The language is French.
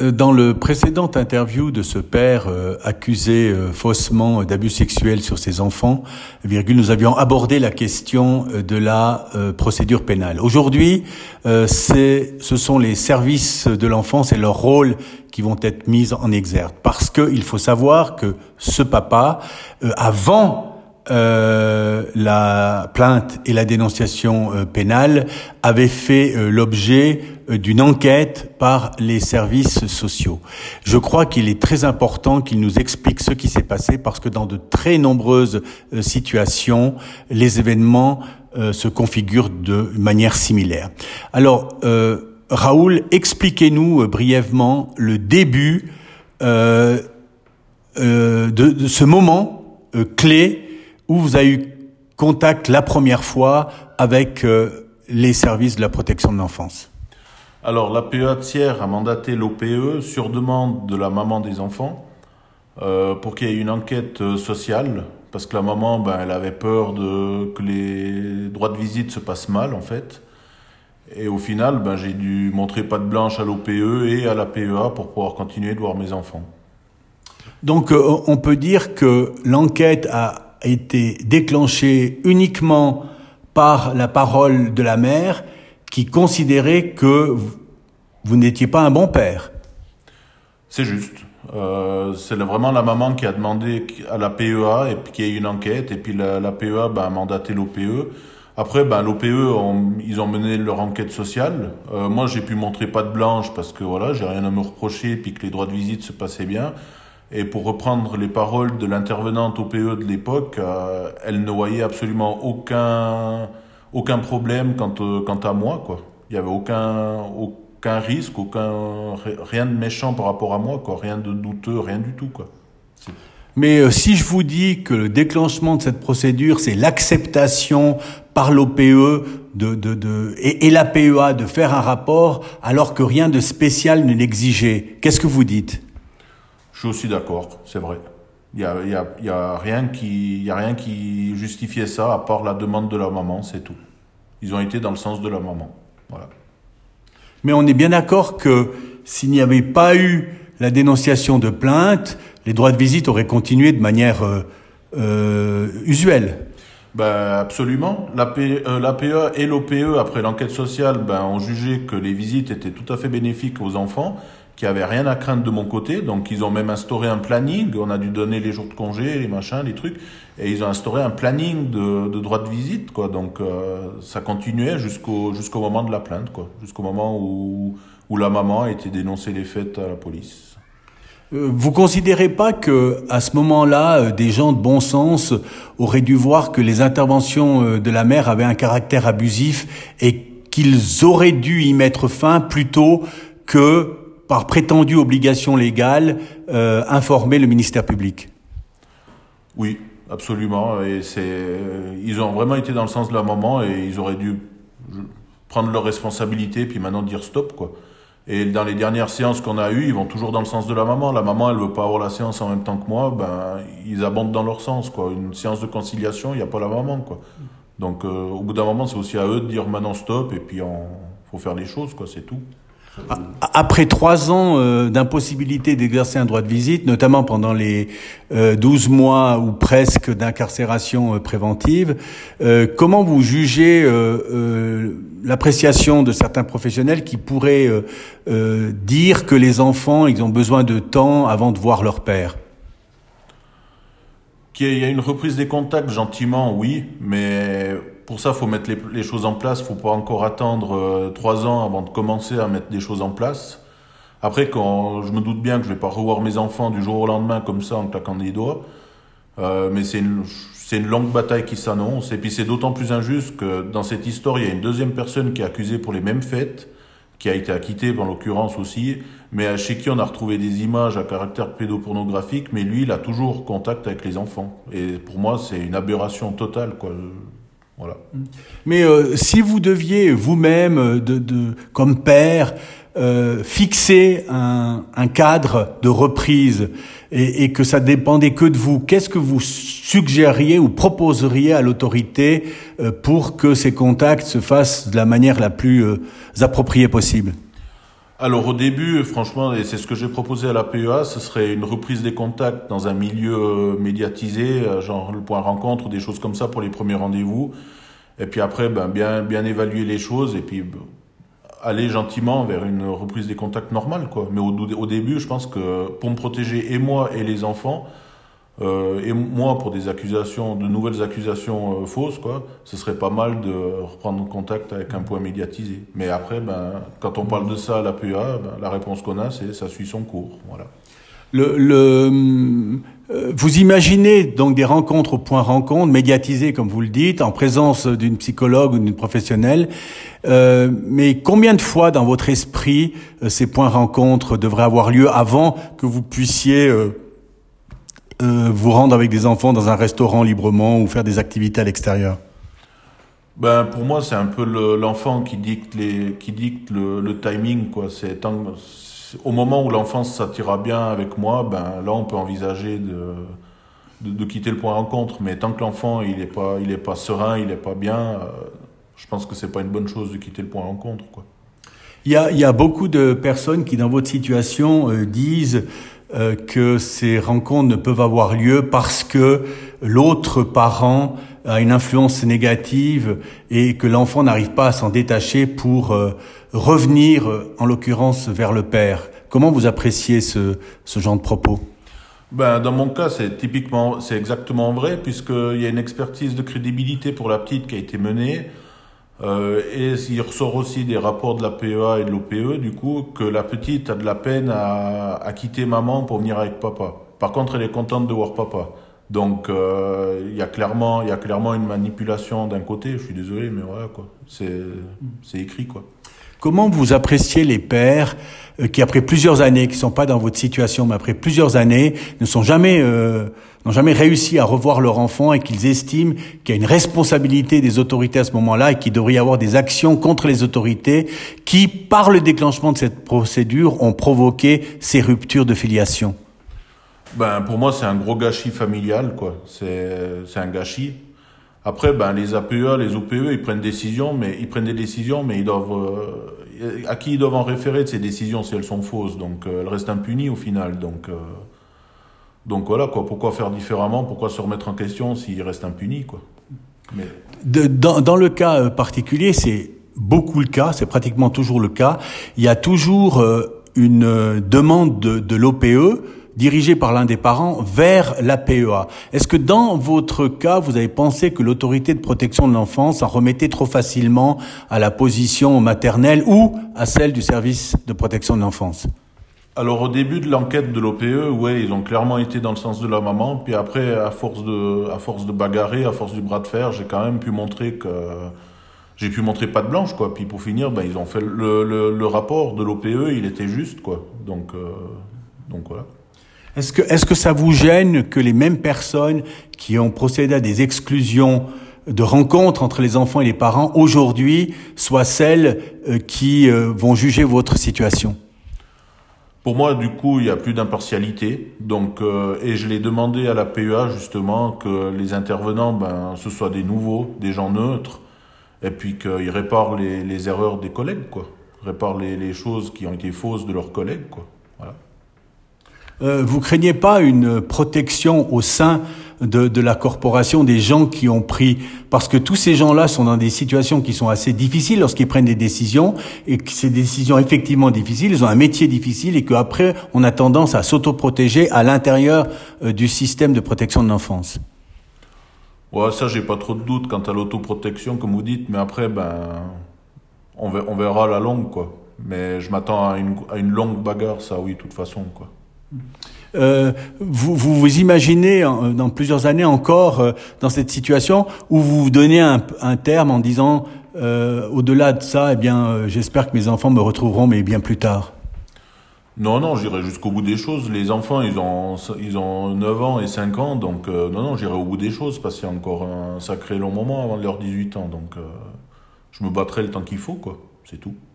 Dans le précédent interview de ce père accusé faussement d'abus sexuels sur ses enfants, nous avions abordé la question de la procédure pénale. Aujourd'hui, ce sont les services de l'enfance et leur rôle qui vont être mis en exergue. Parce qu'il faut savoir que ce papa, avant la plainte et la dénonciation pénale, avait fait l'objet d'une enquête par les services sociaux. Je crois qu'il est très important qu'il nous explique ce qui s'est passé parce que dans de très nombreuses situations, les événements se configurent de manière similaire. Alors, Raoul, expliquez-nous brièvement le début de ce moment clé où vous avez eu contact la première fois avec les services de la protection de l'enfance. Alors, la PEA de Sierre a mandaté l'OPE sur demande de la maman des enfants pour qu'il y ait une enquête sociale, parce que la maman, elle avait peur que les droits de visite se passent mal, en fait. Et au final, j'ai dû montrer patte blanche à l'OPE et à la PEA pour pouvoir continuer de voir mes enfants. Donc, on peut dire que l'enquête a été déclenchée uniquement par la parole de la mère qui considérait que vous n'étiez pas un bon père. C'est juste. C'est vraiment la maman qui a demandé à la PEA et puis qu'il y ait une enquête. Et puis la PEA a mandaté l'OPE. Après, l'OPE, ils ont mené leur enquête sociale. Moi, j'ai pu montrer patte blanche parce que voilà, j'ai rien à me reprocher et puis que les droits de visite se passaient bien. Et pour reprendre les paroles de l'intervenante OPE de l'époque, elle ne voyait absolument aucun problème quant à moi, quoi. Il y avait aucun risque, rien de méchant par rapport à moi, quoi. Rien de douteux, rien du tout, quoi. Mais si je vous dis que le déclenchement de cette procédure, c'est l'acceptation par l'OPE et la PEA de faire un rapport alors que rien de spécial ne l'exigeait, qu'est-ce que vous dites ? Je suis aussi d'accord, c'est vrai. Il y a rien qui justifiait ça à part la demande de la maman, c'est tout. Ils ont été dans le sens de la maman. Voilà. Mais on est bien d'accord que s'il n'y avait pas eu la dénonciation de plainte, les droits de visite auraient continué de manière usuelle. Absolument. La PEA et l'OPE, après l'enquête sociale, ont jugé que les visites étaient tout à fait bénéfiques aux enfants, qu'il n'y avait rien à craindre de mon côté. Donc, ils ont même instauré un planning. On a dû donner les jours de congé, les machins, les trucs. Et ils ont instauré un planning de droits de visite, quoi. Donc, ça continuait jusqu'au moment de la plainte, quoi. Jusqu'au moment où la maman a été dénoncée les faits à la police. Vous considérez pas que, à ce moment-là, des gens de bon sens auraient dû voir que les interventions de la mère avaient un caractère abusif et qu'ils auraient dû y mettre fin plutôt que, par prétendue obligation légale, informer le ministère public? Oui, absolument. Et ils ont vraiment été dans le sens de la maman et ils auraient dû prendre leurs responsabilités puis maintenant dire stop, quoi. Et dans les dernières séances qu'on a eues, ils vont toujours dans le sens de la maman. La maman, elle veut pas avoir la séance en même temps que moi, ils abondent dans leur sens, quoi. Une séance de conciliation, il n'y a pas la maman, quoi. Donc, au bout d'un moment, c'est aussi à eux de dire maintenant stop et puis faut faire les choses, quoi, c'est tout. Après 3 ans d'impossibilité d'exercer un droit de visite, notamment pendant les 12 mois ou presque d'incarcération préventive, comment vous jugez l'appréciation de certains professionnels qui pourraient dire que les enfants, ils ont besoin de temps avant de voir leur père? Qu'il y a une reprise des contacts, gentiment, oui, mais pour ça, faut mettre les choses en place. Faut pas encore attendre 3 ans avant de commencer à mettre des choses en place. Après, quand je me doute bien que je vais pas revoir mes enfants du jour au lendemain comme ça en claquant des doigts, mais c'est une longue bataille qui s'annonce. Et puis c'est d'autant plus injuste que dans cette histoire, il y a une deuxième personne qui est accusée pour les mêmes faits, qui a été acquitté en l'occurrence aussi, mais chez qui on a retrouvé des images à caractère pédopornographique, mais lui, il a toujours contact avec les enfants. Et pour moi, c'est une aberration totale, quoi. Voilà. Mais si vous deviez vous-même, comme père, fixer un cadre de reprise et que ça dépendait que de vous, qu'est-ce que vous suggériez ou proposeriez à l'autorité pour que ces contacts se fassent de la manière la plus appropriée possible? Alors au début, franchement, et c'est ce que j'ai proposé à la PEA, ce serait une reprise des contacts dans un milieu médiatisé, genre le point rencontre, des choses comme ça pour les premiers rendez-vous. Et puis après, bien évaluer les choses et puis aller gentiment vers une reprise des contacts normale, quoi. Mais au début, je pense que pour me protéger et moi et les enfants, et moi pour de nouvelles accusations fausses, quoi, ce serait pas mal de reprendre contact avec un point médiatisé. Mais après, quand on parle de ça à la PEA, la réponse qu'on a, c'est ça suit son cours, voilà. Vous imaginez donc des rencontres au point rencontre, médiatisées comme vous le dites, en présence d'une psychologue ou d'une professionnelle. Mais combien de fois dans votre esprit ces points rencontres devraient avoir lieu avant que vous puissiez vous rendre avec des enfants dans un restaurant librement ou faire des activités à l'extérieur? Pour moi, c'est un peu l'enfant qui dicte le timing, quoi. Au moment où l'enfant se sentira bien avec moi, là, on peut envisager de quitter le point rencontre. Mais tant que l'enfant, il est pas serein, il est pas bien, je pense que c'est pas une bonne chose de quitter le point rencontre, quoi. Il y a beaucoup de personnes qui, dans votre situation, disent que ces rencontres ne peuvent avoir lieu parce que l'autre parent a une influence négative et que l'enfant n'arrive pas à s'en détacher pour revenir, en l'occurrence, vers le père. Comment vous appréciez ce genre de propos? Dans mon cas, c'est exactement vrai, puisqu'il y a une expertise de crédibilité pour la petite qui a été menée. Et il ressort aussi des rapports de la PEA et de l'OPE, du coup, que la petite a de la peine à quitter maman pour venir avec papa. Par contre, elle est contente de voir papa. Donc, il y a clairement une manipulation d'un côté. Je suis désolé, mais voilà, quoi. C'est écrit, quoi. Comment vous appréciez les pères qui, après plusieurs années, qui sont pas dans votre situation, mais après plusieurs années, n'ont jamais réussi à revoir leur enfant et qu'ils estiment qu'il y a une responsabilité des autorités à ce moment-là et qu'il devrait y avoir des actions contre les autorités qui, par le déclenchement de cette procédure, ont provoqué ces ruptures de filiation? Pour moi, c'est un gros gâchis familial, quoi. C'est un gâchis. Après, les APEA, les OPE, ils prennent des décisions, mais ils doivent, à qui ils doivent en référer de ces décisions si elles sont fausses. Donc, elles restent impunies au final. Donc voilà, quoi. Pourquoi faire différemment? Pourquoi se remettre en question s'ils restent impunis, quoi? Mais... Dans le cas particulier, c'est beaucoup le cas, c'est pratiquement toujours le cas. Il y a toujours une demande de l'OPE dirigé par l'un des parents vers la PEA. Est-ce que dans votre cas, vous avez pensé que l'autorité de protection de l'enfance s'en remettait trop facilement à la position maternelle ou à celle du service de protection de l'enfance? Alors au début de l'enquête de l'OPE, ouais, ils ont clairement été dans le sens de la maman. Puis après, à force de bagarrer, à force du bras de fer, j'ai quand même pu montrer patte blanche, quoi. Puis pour finir, ils ont fait le rapport de l'OPE, il était juste, quoi. Donc voilà. Est-ce que ça vous gêne que les mêmes personnes qui ont procédé à des exclusions de rencontres entre les enfants et les parents aujourd'hui soient celles qui vont juger votre situation? Pour moi, du coup, il y a plus d'impartialité. Donc, et je l'ai demandé à la PEA justement que les intervenants, ce soient des nouveaux, des gens neutres, et puis qu'ils réparent les erreurs des collègues, quoi. Réparent les choses qui ont été fausses de leurs collègues, quoi. Voilà. Vous craignez pas une protection au sein de la corporation des gens qui ont pris, parce que tous ces gens-là sont dans des situations qui sont assez difficiles lorsqu'ils prennent des décisions, et que ces décisions effectivement difficiles, ils ont un métier difficile et qu'après on a tendance à s'autoprotéger à l'intérieur du système de protection de l'enfance. Ouais, ça j'ai pas trop de doute quant à l'autoprotection comme vous dites, mais après on verra à la longue, quoi. Mais je m'attends à une longue bagarre, ça oui, de toute façon, quoi. Vous imaginez dans plusieurs années encore dans cette situation où vous vous donnez un terme en disant au-delà de ça, j'espère que mes enfants me retrouveront, mais bien plus tard? Non, j'irai jusqu'au bout des choses. Les enfants, ils ont 9 ans et 5 ans, donc non, j'irai au bout des choses, parce qu'il y a encore un sacré long moment avant leurs 18 ans, donc je me battrai le temps qu'il faut, quoi, c'est tout.